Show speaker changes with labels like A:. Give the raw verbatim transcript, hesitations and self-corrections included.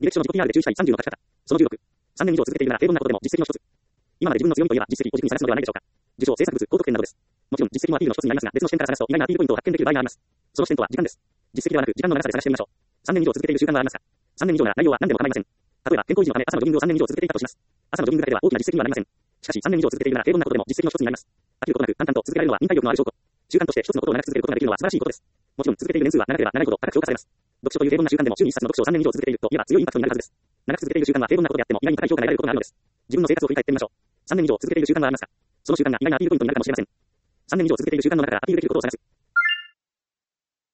A: 履歴書の自己 ピーアール で注意したいさんじゅうの書き方。そのじゅうろく。さんねん以上続けているなら平凡なことでも実績の一つ。今まで自分の強みといえば実績を軸にさらすのではないでしょうか。受賞、制作物、高得点などです。もちろん実績もアピールの一つになりますが、別の視点から探すと意外なアピールポイントを発見できる場合があります。その視点とは時間です。実績ではなく時間の長さで探してみましょう。さんねん以上続けている習慣はありますか。さんねん以上なら内容は何でも構いません。例えば健康維持のため朝のジョギングをさんねん以上続けていたとします。朝のジョギングだけでは大きな実績にはなりません。しかしさんねん以上続けているなら平凡なことでも実績の一つになります。飽きることなく淡々と続けられるのは忍耐力のある証拠。習慣として一つのことを長く続けることができるのは素晴らしいことです。もちろん続けている年数は長ければ長いほど高く評価されます。読書という平凡な習慣でも週に一冊の読書をさんねん以上続けているといえば強いインパクトになるはずです。長く続けている習慣は平凡なことであっても意外に高い評価が得られることがあるのです。自分の生活を振り返ってみましょう。さんねん以上続けている習慣はありますか。その習慣が意外なアピールポイントになるかもしれません。さんねん以上続けている習慣の中からアピールできることを探す。